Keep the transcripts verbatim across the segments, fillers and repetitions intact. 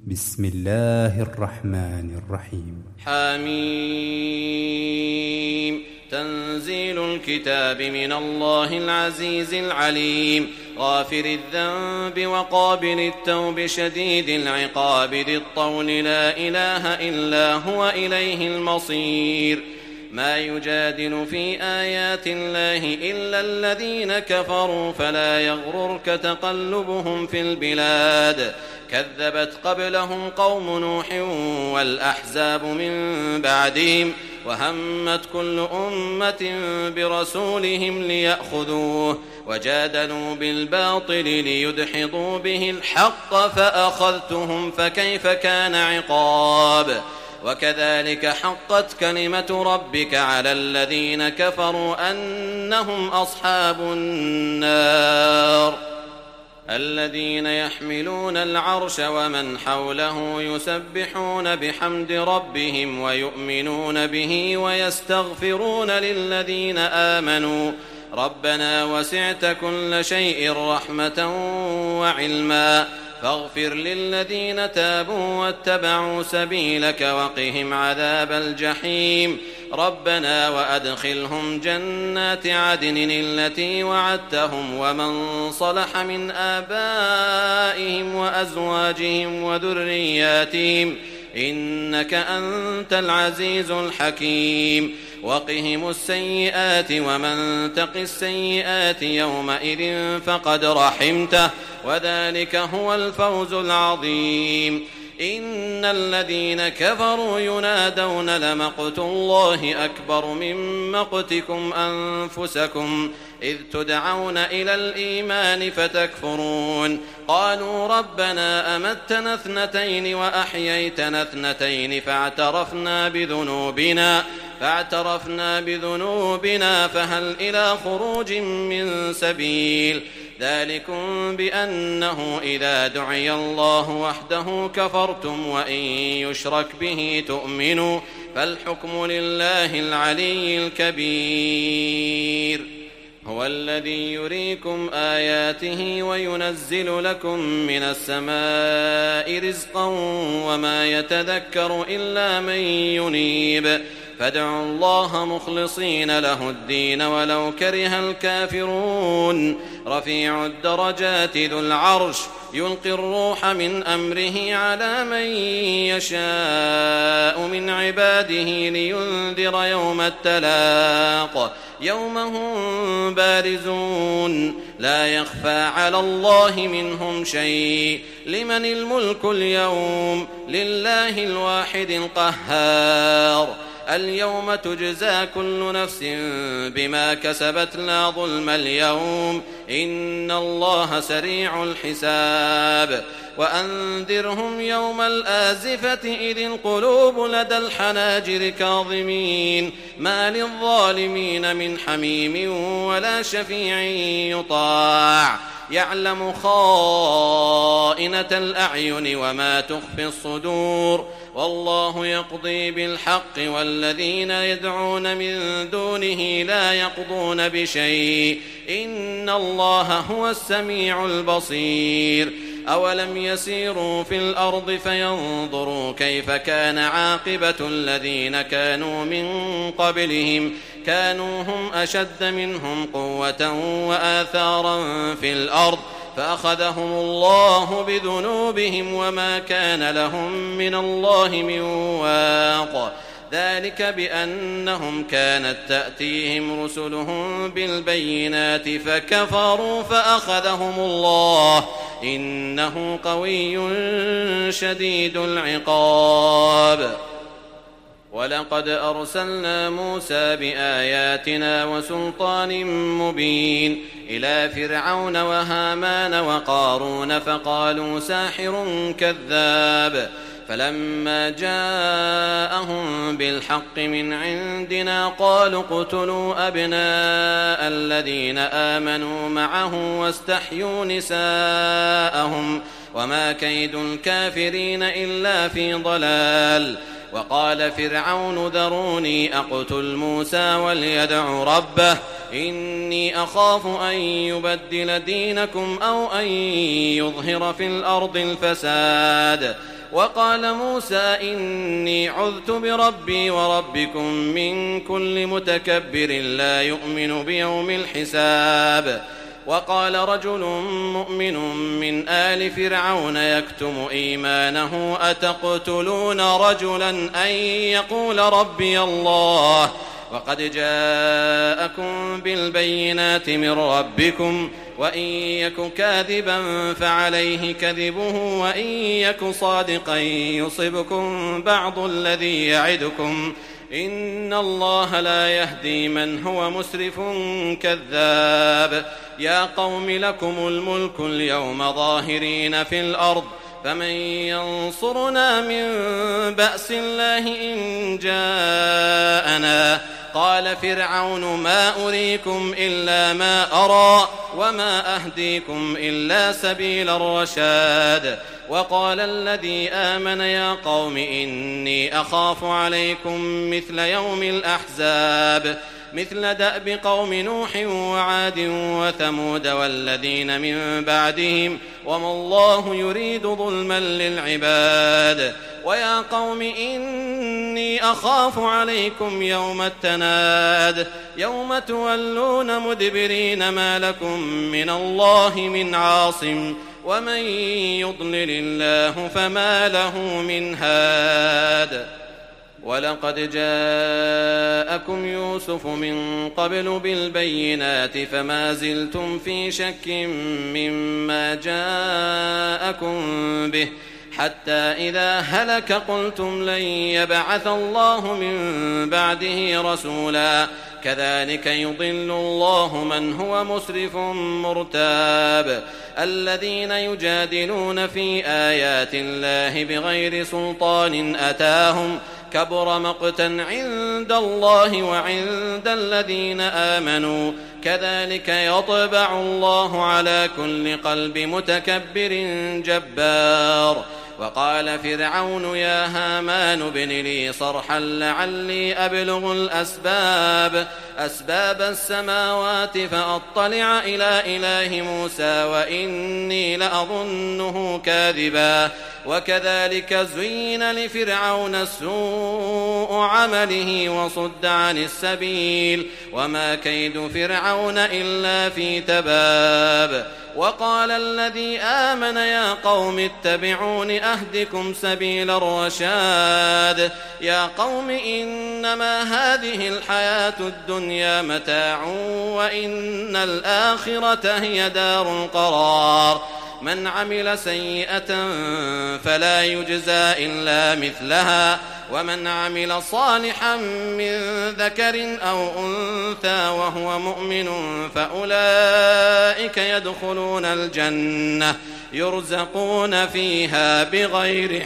بسم الله الرحمن الرحيم. حميم. تنزيل الكتاب من الله العزيز العليم، غافر الذنب وقابل التوب شديد العقاب ذي الطول، لا إله إلا هو إليه المصير. ما يجادل في آيات الله إلا الذين كفروا، فلا يغررك تقلبهم في البلاد. كذبت قبلهم قوم نوح والأحزاب من بعدهم، وهمت كل أمة برسولهم ليأخذوه، وجادلوا بالباطل ليدحضوا به الحق، فأخذتهم فكيف كان عقاب. وكذلك حقت كلمة ربك على الذين كفروا أنهم أصحاب النار. الذين يحملون العرش ومن حوله يسبحون بحمد ربهم ويؤمنون به ويستغفرون للذين آمنوا ربنا وسعت كل شيء رحمة وعلما، فاغفر للذين تابوا واتبعوا سبيلك وقهم عذاب الجحيم. ربنا وأدخلهم جنات عدن التي وعدتهم ومن صلح من آبائهم وأزواجهم وذرياتهم، إنك أنت العزيز الحكيم. وقهم السيئات ومن تق السيئات يومئذ فقد رحمته، وذلك هو الفوز العظيم. إن الذين كفروا ينادون لمقت الله أكبر من مقتكم أنفسكم إذ تدعون إلى الإيمان فتكفرون. قالوا ربنا أمتنا اثنتين وأحييتنا اثنتين فاعترفنا بذنوبنا فاعترفنا بذنوبنا فهل إلى خروج من سبيل. ذلكم بأنه إذا دعي الله وحده كفرتم وإن يشرك به تؤمنوا، فالحكم لله العلي الكبير. هو الذي يريكم آياته وينزل لكم من السماء رزقا وما يتذكر إلا من ينيب، فادعوا الله مخلصين له الدين ولو كره الكافرون. رفيع الدرجات ذو العرش يلقي الروح من أمره على من يشاء من عباده لينذر يوم التلاق، يوم هم بارزون لا يخفى على الله منهم شيء. لمن الملك اليوم؟ لله الواحد القهار. اليوم تجزى كل نفس بما كسبت لا ظلم اليوم، إن الله سريع الحساب. وأنذرهم يوم الآزفة إذ القلوب لدى الحناجر كاظمين، ما للظالمين من حميم ولا شفيع يطاع. يعلم خائنة الأعين وما تخفي الصدور، والله يقضي بالحق والذين يدعون من دونه لا يقضون بشيء، إن الله هو السميع البصير. أولم يسيروا في الأرض فينظروا كيف كان عاقبة الذين كانوا من قبلهم، كانوا هم أشد منهم قوة وآثارا في الأرض، فأخذهم الله بذنوبهم وما كان لهم من الله من واق. ذلك بأنهم كانت تأتيهم رسلهم بالبينات فكفروا فأخذهم الله، إنه قوي شديد العقاب. ولقد أرسلنا موسى بآياتنا وسلطان مبين إلى فرعون وهامان وقارون فقالوا ساحر كذاب، فلما جاءهم بالحق من عندنا قالوا اقتلوا أبناء الذين آمنوا معه واستحيوا نساءهم وما كيد الكافرين إلا في ضلال. وقال فرعون ذروني أقتل موسى وليدع ربه إني أخاف أن يبدل دينكم أو أن يظهر في الأرض الفساد. وقال موسى إني عذت بربي وربكم من كل متكبر لا يؤمن بيوم الحساب. وقال رجل مؤمن من آل فرعون يكتم إيمانه أتقتلون رجلا أن يقول ربي الله وقد جاءكم بالبينات من ربكم وإن يك كاذبا فعليه كذبه وإن يك صادقا يصبكم بعض الذي يعدكم إن الله لا يهدي من هو مسرف كذاب. يا قوم لكم الملك اليوم ظاهرين في الأرض فمن ينصرنا من بأس الله إن جاءنا. قال فرعون ما أريكم إلا ما أرى وما أهديكم إلا سبيل الرشاد. وقال الذي آمن يا قوم إني أخاف عليكم مثل يوم الأحزاب مثل دأب قوم نوح وعاد وثمود والذين من بعدهم وما الله يريد ظلما للعباد. ويا قوم إني أخاف عليكم يوم التناد يوم تولون مدبرين ما لكم من الله من عاصم ومن يضلل الله فما له من هاد. ولقد جاءكم يوسف من قبل بالبينات فما زلتم في شك مما جاءكم به حتى إذا هلك قلتم لن يبعث الله من بعده رسولا كذلك يضل الله من هو مسرف مرتاب. الذين يجادلون في آيات الله بغير سلطان أتاهم كبر مقتا عند الله وعند الذين آمنوا كذلك يطبع الله على كل قلب متكبر جبار. وقال فرعون يا هامان ابن لي صرحا لعلي أبلغ الأسباب أسباب السماوات فأطلع إلى إله موسى وإني لأظنه كاذبا. وكذلك زين لفرعون سوء عمله وصد عن السبيل وما كيد فرعون إلا في تباب. وقال الذي آمن يا قوم اتبعون أهدكم سبيل الرشاد. يا قوم إنما هذه الحياة الدنيا متاع وإن الآخرة هي دار القرار. من عمل سيئة فلا يجزى إلا مثلها ومن عمل صالحا من ذكر أو أنثى وهو مؤمن فأولئك يدخلون الجنة يرزقون فيها بغير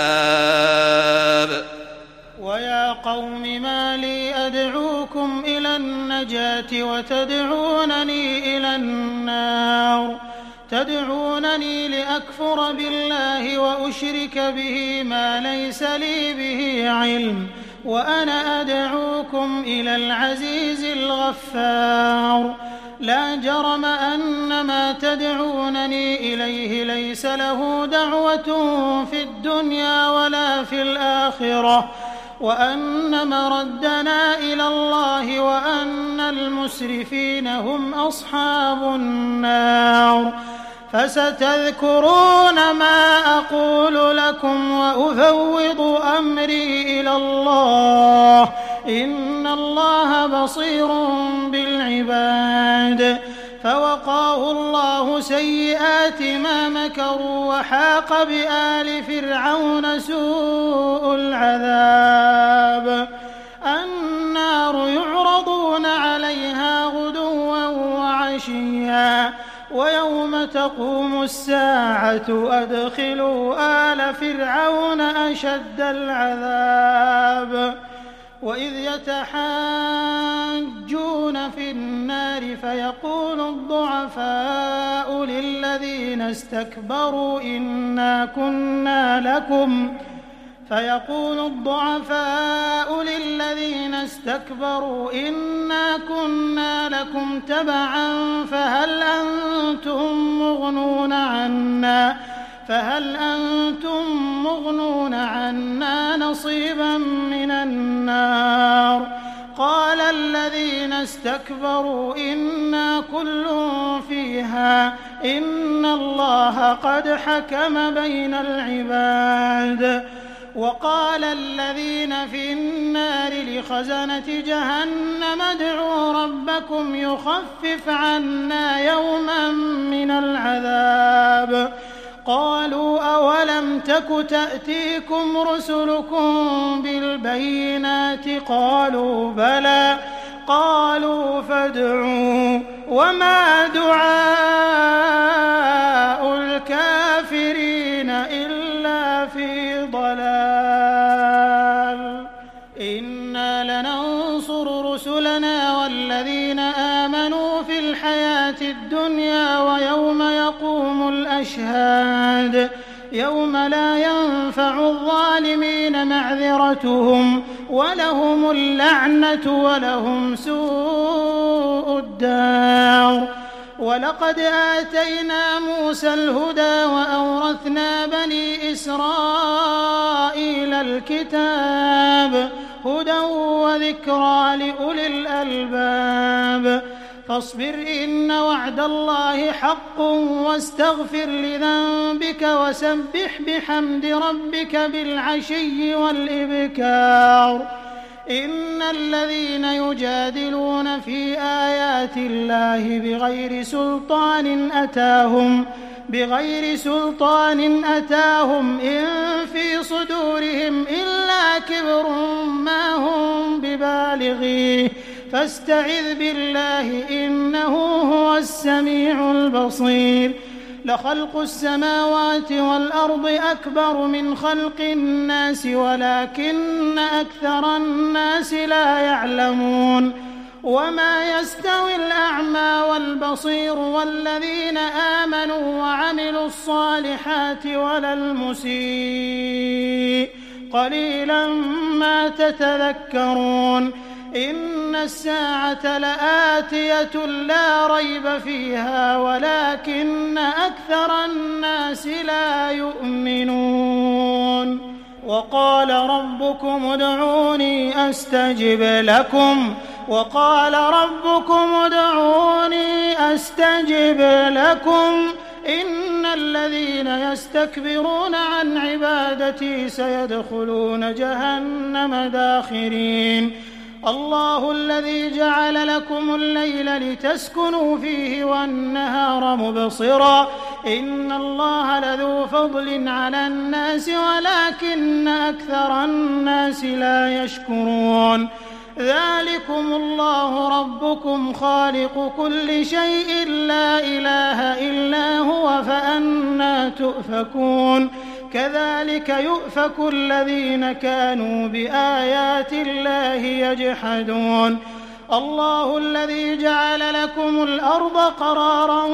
حساب. ويا قوم ما لي أدعوكم إلى النجاة وتدعونني إلى النار تدعونني لأكفر بالله وأشرك به ما ليس لي به علم وأنا أدعوكم إلى العزيز الغفار. لا جرم أن ما تدعونني إليه ليس له دعوة في الدنيا ولا في الآخرة وأن مردنا إلى الله وأن المسرفين هم أصحاب النار. فستذكرون ما أقول لكم وأفوض أمري إلى الله إن الله بصير بالعباد. فوقاه الله سيئات ما مكروا وحاق بآل فرعون سوء العذاب. النار يعرضون عليها غدوا وعشيا ويوم تقوم الساعة أدخلوا آل فرعون أشد العذاب. وإذ يتحاجون في النار فيقول الضعفاء للذين استكبروا إنا كنا لكم فيقول الضعفاء للذين استكبروا إنا كنا لكم تبعا فهل أنتم مغنون عنا فهل أنتم مغنون عنا نصيبا من النار قال الذين استكبروا إنا كل فيها إن الله قد حكم بين العباد وقال الذين في النار لخزنة جهنم ادعوا ربكم يخفف عنا يوما من العذاب قالوا أولم تك تأتيكم رسلكم بالبينات قالوا بلى قالوا فادعوا وما دعاء الكافرين إلا في ضلال إنا لننصر رسلنا والذين آمنوا في الحياة الدنيا ويوم يقوم الأشهاد يوم لا ينفع الظالمين معذرتهم ولهم اللعنة ولهم سوء الدار ولقد آتينا موسى الهدى وأورثنا بني إسرائيل الكتاب هدى وذكرى لأولي الألباب فاصبر إن وعد الله حق واستغفر لذنبك وسبح بحمد ربك بالعشي والإبكار إن الذين يجادلون في آيات الله بغير سلطان أتاهم بغير سلطان أتاهم إن في صدورهم إلا كبر ما هم ببالغيه فاستعذ بالله إنه هو السميع البصير لخلق السماوات والأرض أكبر من خلق الناس ولكن أكثر الناس لا يعلمون وما يستوي الأعمى والبصير والذين آمنوا وعملوا الصالحات ولا المسيء قليلا ما تتذكرون إن الساعة لآتية لا ريب فيها ولكن أكثر الناس لا يؤمنون وقال ربكم ادعوني أستجب لكم وقال ربكم ادعوني أستجب لكم إن الذين يستكبرون عن عبادتي سيدخلون جهنم داخرين الله الذي جعل لكم الليل لتسكنوا فيه والنهار مبصرا إن الله لذو فضل على الناس ولكن أكثر الناس لا يشكرون ذلكم الله ربكم خالق كل شيء لا إله إلا هو فأنى تؤفكون كذلك يؤفك الذين كانوا بآيات الله يجحدون الله الذي جعل لكم الأرض قرارا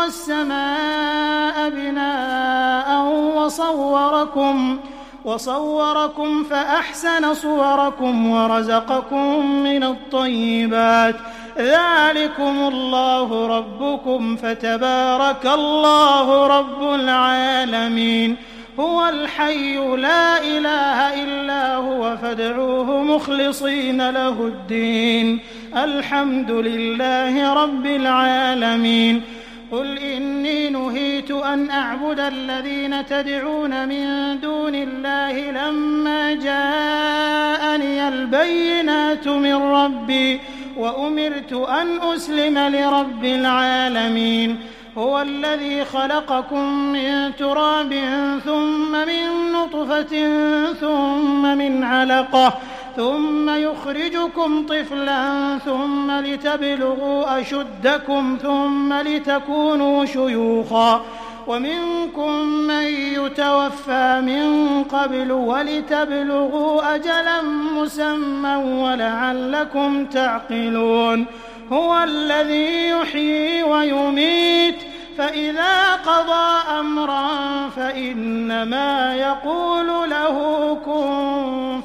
والسماء بناء وصوركم وصوركم فأحسن صوركم ورزقكم من الطيبات ذلكم الله ربكم فتبارك الله رب العالمين هو الحي لا إله إلا هو فادعوه مخلصين له الدين الحمد لله رب العالمين قل إني نهيت أن أعبد الذين تدعون من دون الله لما جاءني البينات من ربي وأمرت أن أسلم لرب العالمين هو الذي خلقكم من تراب ثم من نطفة ثم من علقة ثم يخرجكم طفلا ثم لتبلغوا أشدكم ثم لتكونوا شيوخا ومنكم من يتوفى من قبل ولتبلغوا أجلا مسمى ولعلكم تعقلون هو الذي يحيي ويميت فإذا قضى أمرا فإنما يقول له كن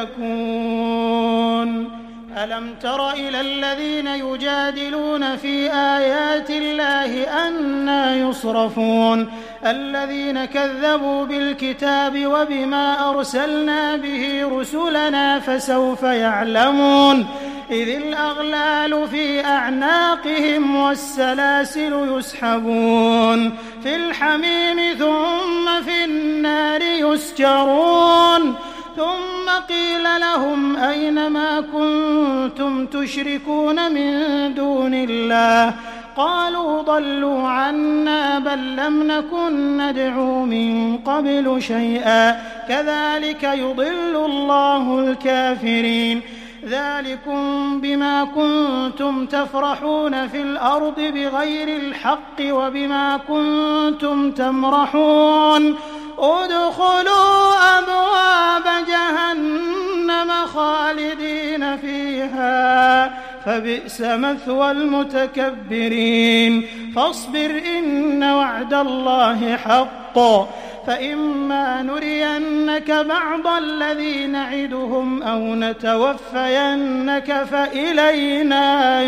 فيكون ألم تر إلى الذين يجادلون في آيات الله أنى يصرفون الذين كذبوا بالكتاب وبما أرسلنا به رسلنا فسوف يعلمون إذ الأغلال في أعناقهم والسلاسل يسحبون في الحميم ثم في النار يسجرون ثم قيل لهم أين ما كنتم تشركون من دون الله قالوا ضلوا عنا بل لم نكن ندعو من قبل شيئا كذلك يضل الله الكافرين ذلكم بما كنتم تفرحون في الأرض بغير الحق وبما كنتم تمرحون ادخلوا أبواب جهنم خالدين فيها فبئس مثوى المتكبرين فاصبر إن وعد الله حق فإما نرينك بعض الذي نعدهم أو نتوفينك فإلينا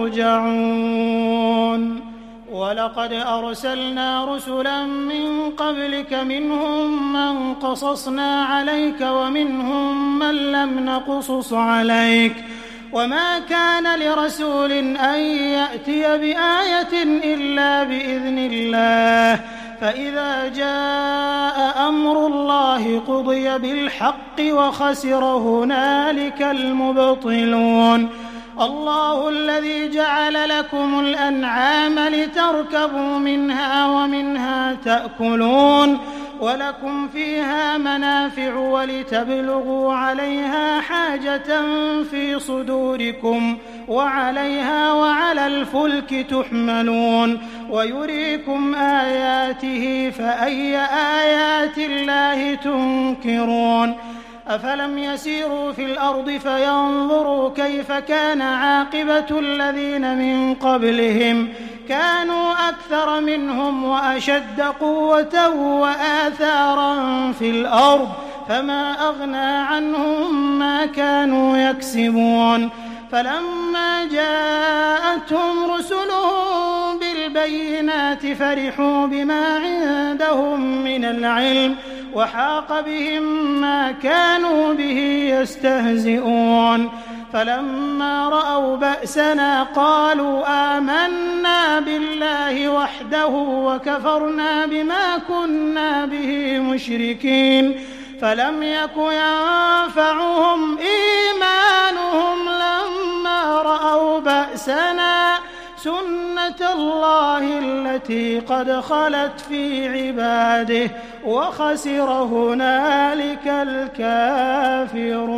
يرجعون ولقد أرسلنا رسلا من قبلك منهم من قصصنا عليك ومنهم من لم نقصص عليك وما كان لرسول أن يأتي بآية إلا بإذن الله فإذا جاء أمر الله قضي بالحق وخسر هنالك المبطلون الله الذي جعل لكم الأنعام لتركبوا منها ومنها تأكلون ولكم فيها منافع ولتبلغوا عليها حاجة في صدوركم وعليها وعلى الفلك تحملون ويريكم آياته فأي آيات الله تنكرون أفلم يسيروا في الأرض فينظروا كيف كان عاقبة الذين من قبلهم كانوا أكثر منهم وأشد قوة وآثارا في الأرض فما أغنى عنهم ما كانوا يكسبون فلما جاءتهم رسلهم بالبينات فرحوا بما عندهم من العلم وحاق بهم ما كانوا به يستهزئون فلما رأوا بأسنا قالوا آمنا بالله وحده وكفرنا بما كنا به مشركين فلم يك ينفعهم إيمانهم لما رأوا بأسنا سنة الله التي قد خلت في عباده وخسر هنالك الكافرون.